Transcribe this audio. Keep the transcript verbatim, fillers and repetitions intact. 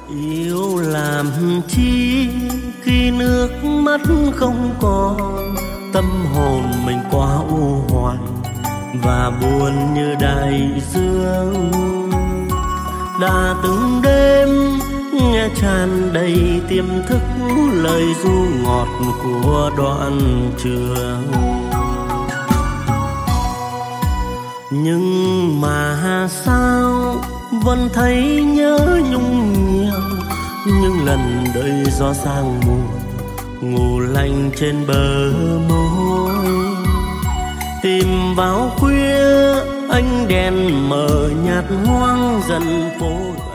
Yêu làm chi khi nước mắt không còn, tâm hồn mình quá u hoài và buồn như đại dương. Đã từng đêm nghe tràn đầy tiềm thức lời ru ngọt của đoạn trường, nhưng mà sao vẫn thấy nhớ nhung nhiều. Những lần đời gió sang mùa ngủ lạnh trên bờ môi, tìm vào khuya ánh đèn mờ nhạt hoang dần phố.